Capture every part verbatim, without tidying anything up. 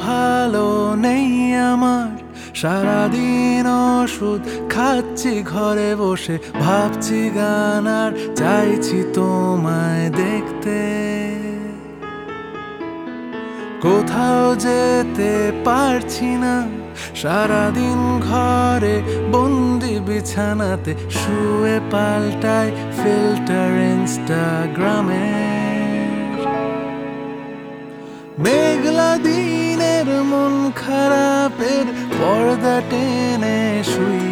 ভালো নেই আমার, সারাদিন ওষুধ খাচ্ছি ঘরে বসে, ভাবছি গান আর চাইছি তোমায় দেখতে। কোথাও যেতে পারছি না, সারাদিন ঘরে বন্দি বিছানাতে শুয়ে পাল্টাই ফিল্টার ইনস্টাগ্রামে। মেঘলা দিনের মন খারাপের পর্দা টেনে শুই,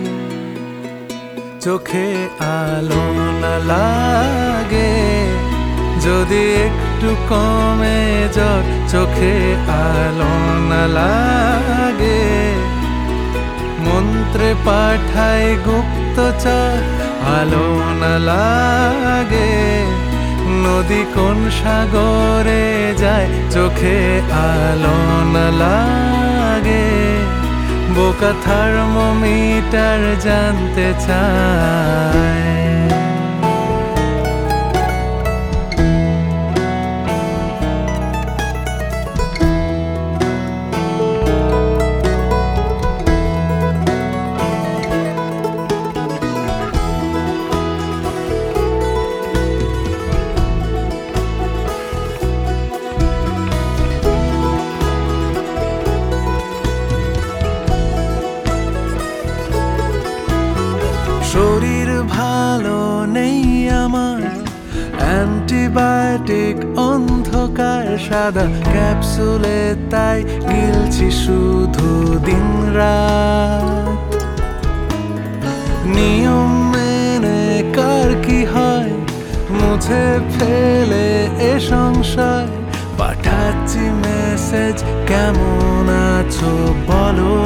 চোখে আলো না লাগে যদি একটু কমে জ্বর, চোখে আলো না লাগে মন্ত্রে পাঠাই গুপ্তচর, আলো না লাগে নদী কোন সাগরে যায়, চোখে আলো না লাগে বোকা থার্মোমিটার জানতে চায়। শরীর ভালো নেই আমার, অ্যান্টিবায়োটিক অন্ধকার সাদা ক্যাপসুলে তাই গিলছি শুধু দিন রাত। নিয়ম মেনে কার কি হয় মুছে ফেলে এ সংশয়, পাঠাচ্ছি মেসেজ কেমন আছো বলো।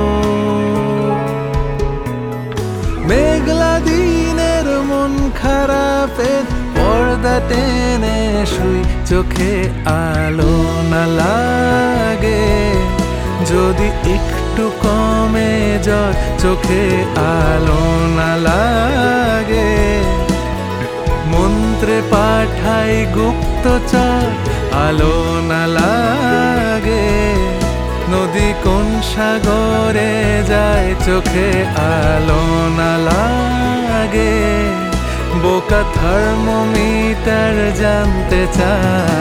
মেঘলা দিনের মন খারাপের পর্দা টেনে শুই, চোখে আলো না লাগে যদি একটু কমে জ্বর, চোখে আলো না লাগে মন্ত্রে পাঠাই গুপ্তচর, আলো না লাগে নদী কোন সাগরে যায়, চোখে আলো না লাগে বোকা থার্মোমিটার জানতে চায়।